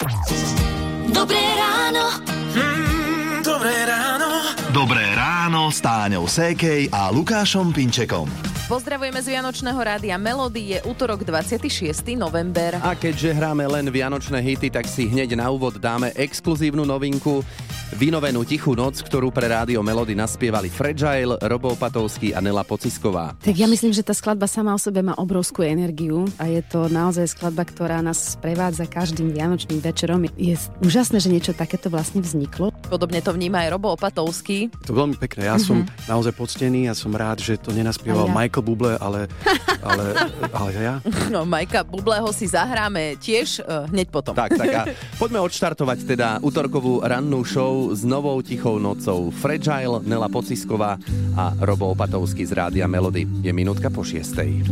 Dobré ráno. Dobré ráno. Dobré ráno s Táňou Sékej a Lukášom Pinčekom. Pozdravujeme z Vianočného rádia Melody, je útorok 26. november. A keďže hráme len vianočné hity, tak si hneď na úvod dáme exkluzívnu novinku, vynovenú Tichú noc, ktorú pre rádio Melody naspievali Fragile, Robo Opatovský a Nela Pocisková. Tak ja myslím, že tá skladba sama o sebe má obrovskú energiu a je to naozaj skladba, ktorá nás sprevádza každým vianočným večerom. Je úžasné, že niečo takéto vlastne vzniklo. Podobne to vníma aj Robo Opatovský. To veľmi pekné, ja som naozaj poctený a som rád, že to nenaspieval Michael Bublé, ale ja. No, Majka Bubleho si zahráme tiež hneď potom. Tak a poďme odštartovať teda útorkovú rannú show s novou Tichou nocou. Fragile, Nela Pocisková a Robo Opatovský z rádia Melody. Je minútka po 6:00.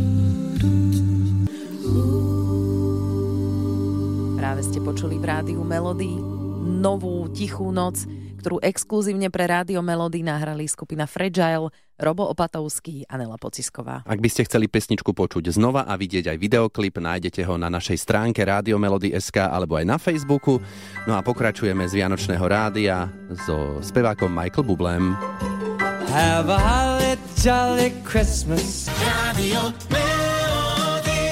Práve ste počuli v rádiu Melody novú Tichú noc, ktorú exkluzívne pre rádio Melody nahrali skupina Fragile, Robo Opatovský a Nela Pocisková. Ak by ste chceli pesničku počuť znova a vidieť aj videoklip, nájdete ho na našej stránke radiomelody.sk alebo aj na Facebooku. No a pokračujeme z Vianočného rádia so spevákom Michael Bublém. Have a holly jolly Christmas. Radio Melody.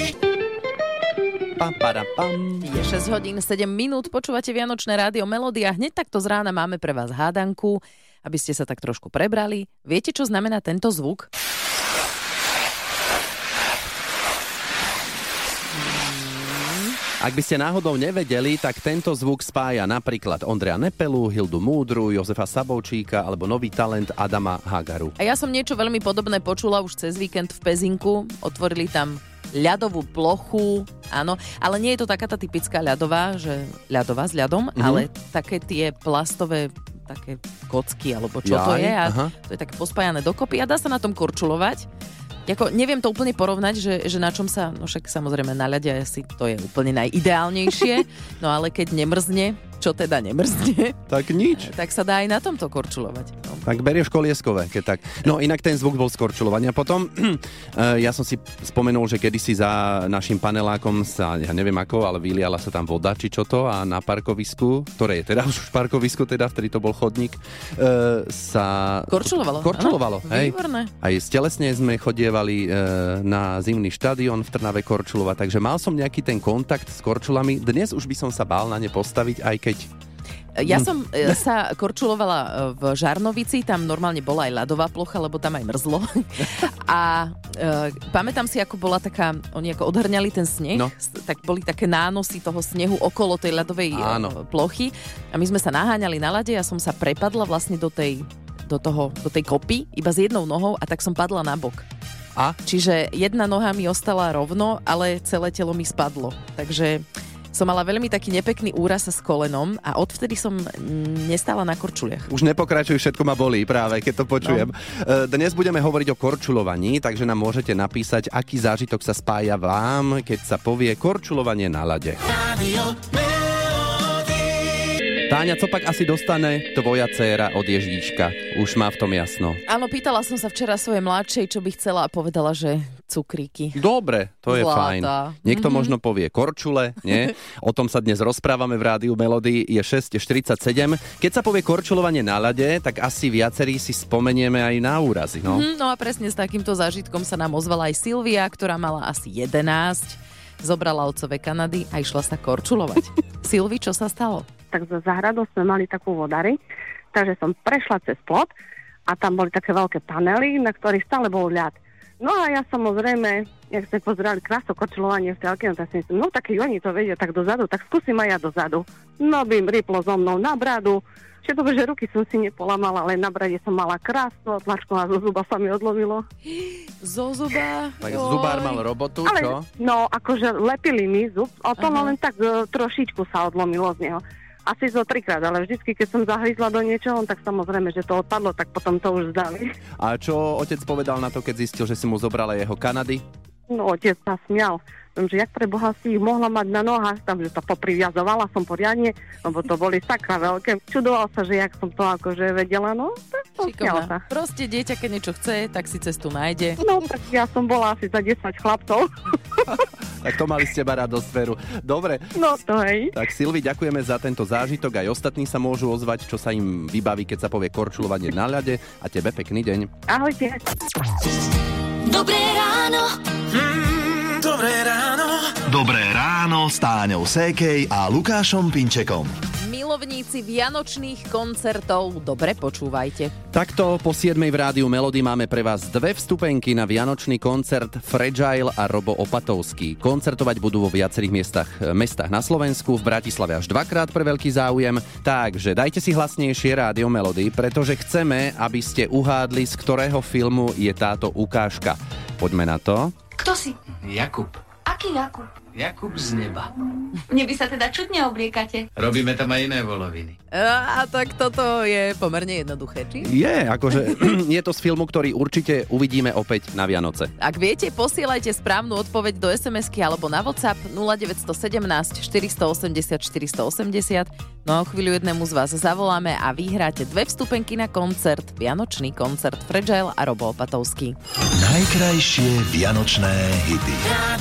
Pam, para, pam. Je 6 hodín 7 minút, počúvate Vianočné rádio Melody a hneď takto z rána máme pre vás hádanku, aby ste sa tak trošku prebrali. Viete, čo znamená tento zvuk? Ak by ste náhodou nevedeli, tak tento zvuk spája napríklad Ondreja Nepelu, Hildu Múdru, Jozefa Sabovčíka alebo nový talent Adama Hagaru. A ja som niečo veľmi podobné počula už cez víkend v Pezinku. Otvorili tam ľadovú plochu, áno, ale nie je to taká tá typická ľadová, že ľadová s ľadom, ale také tie plastové také kocky, alebo čo to je a to je také pospájané dokopy a dá sa na tom korčulovať. Neviem to úplne porovnať, že na čom sa, no však samozrejme na ľade asi to je úplne najideálnejšie, no ale keď nemrzne, čo teda nemrzne, tak nič. Tak sa dá aj na tomto korčulovať. No. Tak berieš kolieskové, keď tak. No inak ten zvuk bol z korčulovania. Potom ja som si spomenul, že kedysi za našim panelákom sa, ja neviem ako, ale vyliala sa tam voda, či čo to, a na parkovisku, ktoré je teda už parkovisku, teda vtedy to bol chodník, sa korčulovalo. Hej. Výborné. Aj stelesne sme chodievali na zimný štadión v Trnave korčulovať, takže mal som nejaký ten kontakt s korčulami. Dnes už by som sa bál na ne postaviť, aj keď ja som sa korčulovala v Žarnovici, tam normálne bola aj ľadová plocha, lebo tam aj mrzlo. A pamätám si, ako bola taká, oni ako odhrňali ten sneh, tak boli také nánosy toho snehu okolo tej ľadovej plochy. A my sme sa naháňali na ľade, ja som sa prepadla vlastne do tej kopy, iba s jednou nohou a tak som padla na bok. A? Čiže jedna noha mi ostala rovno, ale celé telo mi spadlo. Takže som mala veľmi taký nepekný úraz s kolenom a odvtedy som nestála na korčuliach. Už nepokračuj, všetko ma bolí práve, keď to počujem. Dnes budeme hovoriť o korčulovaní, takže nám môžete napísať, aký zážitok sa spája vám, keď sa povie korčulovanie na ľade. Táňa, co pak asi dostane tvoja dcéra od Ježíška? Už má v tom jasno. Áno, pýtala som sa včera svojej mladšej, čo by chcela a povedala, že cukríky. Dobre, to je Zlata. fajn. Niekto možno povie korčule, nie? O tom sa dnes rozprávame v rádiu Melody, je 6:47. Keď sa povie korčulovanie na ľade, tak asi viacerí si spomenieme aj na úrazy, no? No a presne s takýmto zážitkom sa nám ozvala aj Silvia, ktorá mala asi 11, zobrala otcové Kanady a išla sa korčulovať. Silvi, čo sa stalo? Tak za záhradou sme mali takú vodary, takže som prešla cez plot a tam boli také veľké panely, na ktorých stále bol ľad. No a ja samozrejme, jak sme pozerali krásne korčulovanie v telke, tak si myslím, no tak oni to vedia tak dozadu, tak skúsim aj ja dozadu. No by im rýplo so mnou na bradu, všetko, že ruky som si nepolamala, ale na brade som mala krásnu tlačku a zo zuba sa mi odlomilo. Zo zuba? Tak zubár mal robotu, ale, čo? No, akože lepili mi zub, a to len tak trošičku sa odlomilo z neho. Asi zo 3-krát, ale vždycky, keď som zahryzla do niečoho, tak samozrejme, že to odpadlo, tak potom to už zdali. A čo otec povedal na to, keď zistil, že si mu zobrala jeho Kanady? No, otec sa smial. Že jak pre Boha si ich mohla mať na nohách, tam, že to popriviazovala som poriadne, lebo to boli sakra veľké. Čudoval sa, že jak som to akože vedela, no, tak Stalo sa. Proste dieťa, keď niečo chce, tak si cestu nájde. No, tak ja som bola asi za 10 chlapcov. Tak to mali z teba radosť, Veru. Dobre. No to hej. Tak Silvi, ďakujeme za tento zážitok. Aj ostatní sa môžu ozvať, čo sa im vybaví, keď sa povie korčulovanie na ľade. A tebe pekný deň. Ahojte. Dobré ráno. Dobré ráno. Dobré ráno s Táňou Sékej a Lukášom Pinčekom. Milovníci vianočných koncertov, dobre počúvajte. Takto po 7 v rádiu Melody máme pre vás 2 vstupenky na vianočný koncert Fragile a Robo Opatovský. Koncertovať budú vo viacerých mestách na Slovensku, v Bratislave až 2-krát pre veľký záujem. Takže dajte si hlasnejšie rádio Melody, pretože chceme, aby ste uhádli, z ktorého filmu je táto ukážka. Poďme na to. Kto si? Jakub. Aký Jakub? Jakub z neba. Mne by sa teda čudne obliekate. Robíme tam aj iné voloviny. A tak toto je pomerne jednoduché, či? Je to z filmu, ktorý určite uvidíme opäť na Vianoce. Ak viete, posielajte správnu odpoveď do SMS-ky alebo na WhatsApp 0917 480 480. No a o chvíľu jednému z vás zavoláme a vyhráte 2 vstupenky na koncert, vianočný koncert Fragile a Robo Opatovský. Najkrajšie vianočné hity.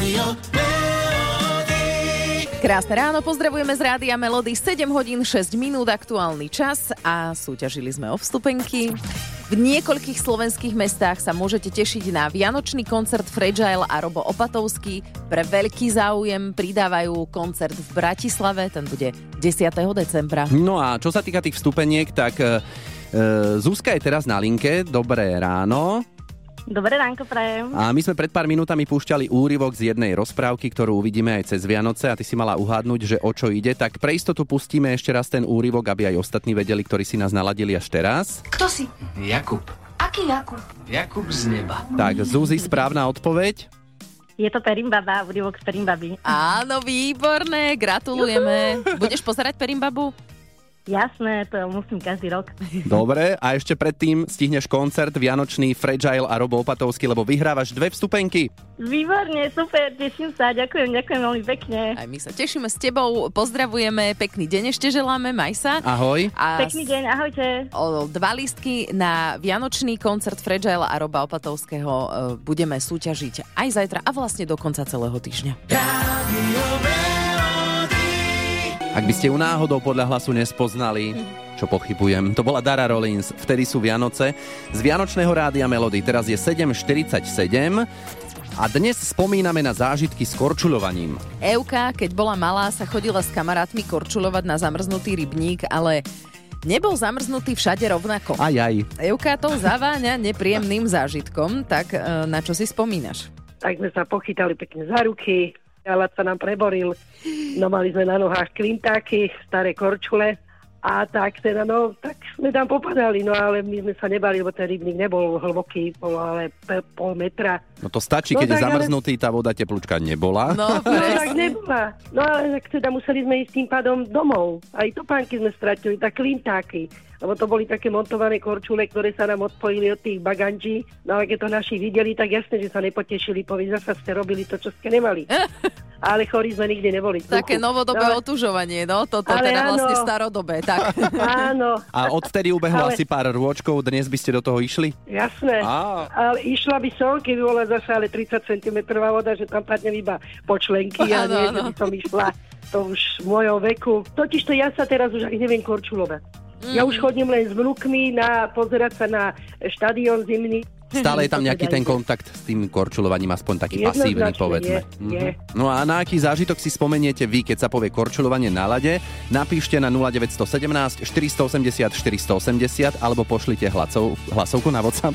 Krásne ráno, pozdravujeme z Rádia Melody, 7 hodín 6 minút aktuálny čas a súťažili sme o vstupenky. V niekoľkých slovenských mestách sa môžete tešiť na vianočný koncert Fragile a Robo Opatovský. Pre veľký záujem pridávajú koncert v Bratislave, ten bude 10. decembra. No a čo sa týka tých vstupeniek, tak Zuzka je teraz na linke. Dobré ráno. Dobré ránko prajem. A my sme pred pár minútami púšťali úryvok z jednej rozprávky, ktorú uvidíme aj cez Vianoce a ty si mala uhádnuť, že o čo ide. Tak pre istotu pustíme ešte raz ten úryvok, aby aj ostatní vedeli, ktorí si nás naladili až teraz. Kto si? Jakub. Aký Jakub? Jakub z neba. Tak, Zuzi, správna odpoveď? Je to Perimbaba, úryvok z Perimbaby. Áno, výborné, gratulujeme. Budeš pozerať Perimbabu? Jasné, to musím každý rok. Dobre, a ešte predtým stihneš koncert vianočný Fragile a Robo Opatovský, lebo vyhrávaš 2 vstupenky. Výborne, super, teším sa, ďakujem veľmi pekne. Aj my sa tešíme s tebou, pozdravujeme, pekný deň ešte želáme, maj sa. Ahoj. A Pekný deň, ahojte. o 2 lístky na vianočný koncert Fragile a Roba Opatovského budeme súťažiť aj zajtra a vlastne do konca celého týždňa. Ak by ste ju náhodou podľa hlasu nespoznali, čo pochybujem, to bola Dara Rollins, Vtedy sú Vianoce, z Vianočného rádia Melody. Teraz je 7:47 a dnes spomíname na zážitky s korčuľovaním. Evka, keď bola malá, sa chodila s kamarátmi korčuľovať na zamrznutý rybník, ale nebol zamrznutý všade rovnako. Aj. Evka to zaváňa nepríjemným zážitkom, tak na čo si spomínaš? Tak sme sa pochytali pekne za ruky, ľad sa nám preboril, no mali sme na nohách klintáky, staré korčule a tak teda, no, tak sme tam popadali, no ale my sme sa nebali, lebo ten rybník nebol hlboký, bol ale pol metra. No to stačí, keď je zamrznutý, tá voda teplúčka nebola. No, tak nebola. No ale teda museli sme ísť tým pádom domov. Aj topánky sme stratili, tak klintáky. Lebo to boli také montované korčule, ktoré sa nám odpojili od tých baganží. No ale keď to naši videli, tak jasne, že sa nepotešili. Povedz, zasa ste robili to, čo ste nemali. Ale chorí sme nikde neboli. Také novodobé otužovanie, no? Toto ale teda áno. vlastne starodobé, tak. Áno. A odtedy ubehlo asi pár rôčkov, dnes by ste do toho išli? Jasné. Ale išla by som, keby bola zasa ale 30 cm voda, že tam padne iba po členky a nie, že by som išla. To už v mojom veku. Totižto ja sa teraz už aj neviem korčulovať. Ja už chodím len s vnúkmi pozerať sa na štadión zimný. Stále je tam nejaký ten kontakt s tým korčulovaním, aspoň taký pasívny, povedzme. Je. No a na aký zážitok si spomeniete vy, keď sa povie korčulovanie na ľade? Napíšte na 0917 480 480 alebo pošlite hlasovku na WhatsApp.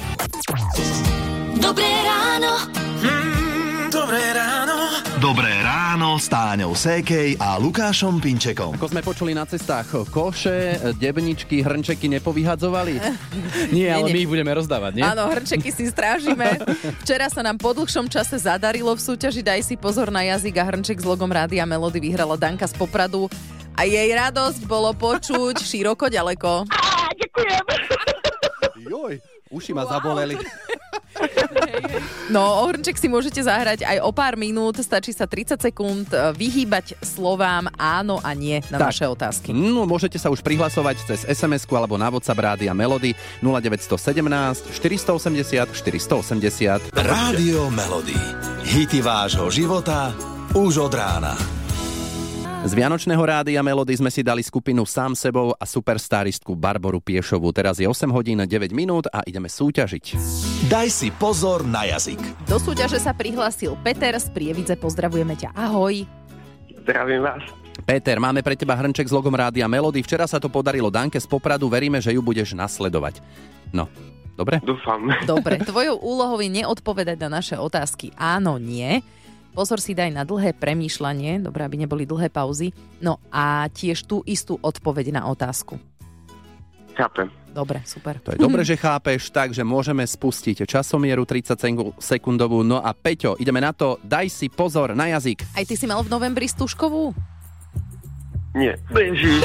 Dobré ráno. Dobré ráno. Dobré ráno s Táňou Sékej a Lukášom Pinčekom. Ako sme počuli na cestách, koše, debničky, hrnčeky nepovyhadzovali? Nie, ale my ich budeme rozdávať, nie? Áno, hrnčeky si strážime. Včera sa nám po dlhšom čase zadarilo v súťaži Daj si pozor na jazyk a hrnček s logom Rádia Melody vyhrala Danka z Popradu a jej radosť bolo počuť široko ďaleko. Ďakujem. Joj, uši ma zaboleli. No, o hrnček si môžete zahrať aj o pár minút, stačí sa 30 sekúnd vyhýbať slovám áno a nie na naše otázky. No, môžete sa už prihlasovať cez SMS-ku alebo na WhatsApp Rádia Melody 0917 480 480. Rádio Melody. Hity vášho života už od rána. Z Vianočného Rádia Melody sme si dali skupinu Sám sebou a superstaristku Barboru Piešovú. Teraz je 8 hodín 9 minút a ideme súťažiť. Daj si pozor na jazyk. Do súťaže sa prihlásil Peter z Prievidze. Pozdravujeme ťa. Ahoj. Zdravím vás. Peter, máme pre teba hrnček s logom Rádia Melody. Včera sa to podarilo Danke z Popradu. Veríme, že ju budeš nasledovať. No, dobre? Dúfam. Dobre, tvojou úlohou je neodpovedať na naše otázky áno, nie. Pozor si daj na dlhé premýšľanie, dobre, aby neboli dlhé pauzy. No a tiež tú istú odpoveď na otázku. Chápem. Dobre, super. To je dobre, že chápeš, takže môžeme spustiť časomieru 30 sekundovú. No a Peťo, ideme na to. Daj si pozor na jazyk. Aj ty si mal v novembri Stužkovú? Nie. Ježiš.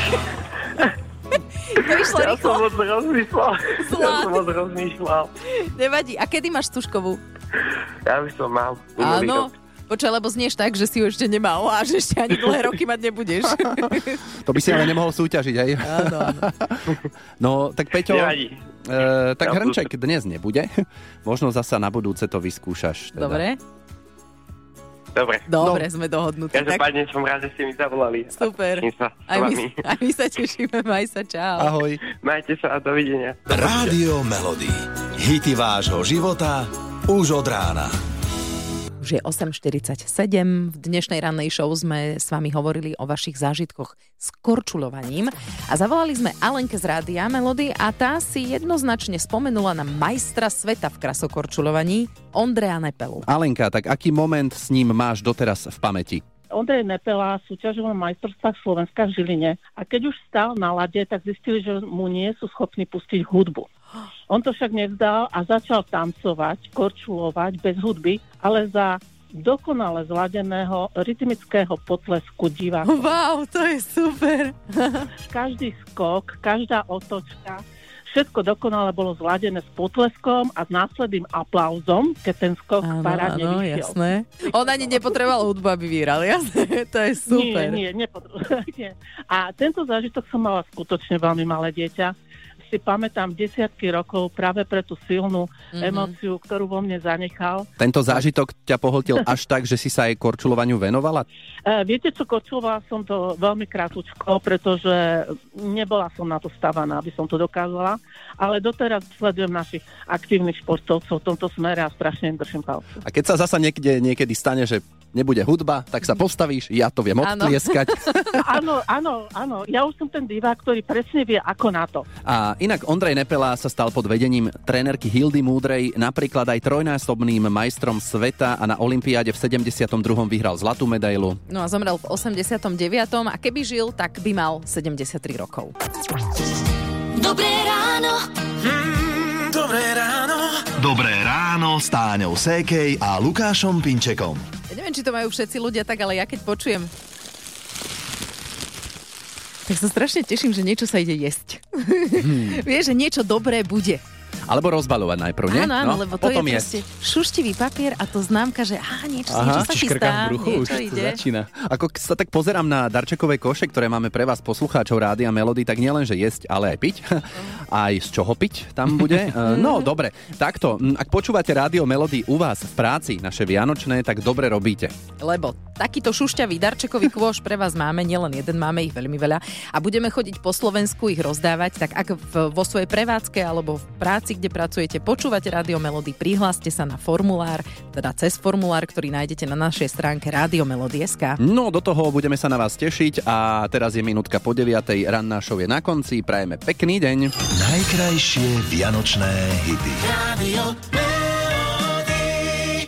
To išlo rýchlo. Ja som moc rozmýšľal. Nevadí. A kedy máš Stužkovú? Ja by som mal. Áno. Počkaj, lebo znieš tak, že si ju ešte nemal a že ešte ani dlhé roky mať nebudeš. To by si ale nemohol súťažiť, hej? Áno. No, tak Peťo, tak Ja hrnček dnes nebude. Možno zasa na budúce to vyskúšaš. Teda. Dobre, sme dohodnutí. Každopádne som rád, že ste mi zavolali. Super. Aj my sa tešíme, maj sa, čau. Ahoj. Majte sa a dovidenia. Rádio Melody. Hity vášho života už od rána. Už je 8.47. V dnešnej rannej show sme s vami hovorili o vašich zážitkoch s korčuľovaním a zavolali sme Alenke z Rádia Melody a tá si jednoznačne spomenula na majstra sveta v krasokorčuľovaní Ondreja Nepelu. Alenka, tak aký moment s ním máš doteraz v pamäti? Ondrej Nepela súťažil na majstrovstvách Slovenska v Žiline a keď už stál na lade, tak zistili, že mu nie sú schopní pustiť hudbu. On to však nevzdal a začal tancovať, korčulovať bez hudby, ale za dokonale zladeného rytmického potlesku divákov. Wow, to je super. Každý skok, každá otočka, všetko dokonale bolo zladené s potleskom a s následným aplauzom, keď ten skok parádne vyšiel. Jasné. On ani nepotreboval hudbu, aby vyhral, jasné? To je super. Nie. A tento zážitok som mala skutočne veľmi malé dieťa. Si pamätám desiatky rokov práve pre tú silnú emóciu, ktorú vo mne zanechal. Tento zážitok ťa pohltil až tak, že si sa aj korčulovaniu venovala? Viete čo, korčulovala som to veľmi krátko, pretože nebola som na to stavaná, aby som to dokázala, ale doteraz sledujem našich aktívnych športovcov v tomto smere a strašne im držím palcu. A keď sa zasa niekedy stane, že nebude hudba, tak sa postavíš, ja to viem odtlieskať. Áno, ja už som ten divák, ktorý presne vie, ako na to. A inak Ondrej Nepela sa stal pod vedením trénerky Hildy Múdrej napríklad aj trojnásobným majstrom sveta a na olympiáde v 72. vyhral zlatú medailu. No a zomrel v 89. a keby žil, tak by mal 73 rokov. Dobré ráno. Dobré ráno. Dobré ráno s Táňou Sékej a Lukášom Pinčekom. Ja neviem, či to majú všetci ľudia tak, ale ja keď počujem, tak sa strašne teším, že niečo sa ide jesť. Vieš, že niečo dobré bude. Alebo rozbaľovať najprv, nie? Áno, lebo to je proste šuštivý papier a to známka, že niečo sa chystá, niečo ide. Začína. Ako sa tak pozerám na darčekové koše, ktoré máme pre vás poslucháčov Rádia Melody, tak nielen, že jesť, ale aj piť. Aj z čoho piť tam bude. No, dobre. Takto, ak počúvate Rádio Melody u vás v práci, naše vianočné, tak dobre robíte. Lebo takýto šušťavý darčekový kôš pre vás máme, nielen jeden, máme ich veľmi veľa a budeme chodiť po Slovensku ich rozdávať, tak ak vo svojej prevádzke alebo v práci, kde pracujete, počúvate Rádio Melody, prihláste sa na formulár, teda cez formulár, ktorý nájdete na našej stránke radiomelody.sk. No, do toho budeme sa na vás tešiť a teraz je minútka po 9:00, ranná show je na konci, prajeme pekný deň. Najkrajšie vianočné hity. Radio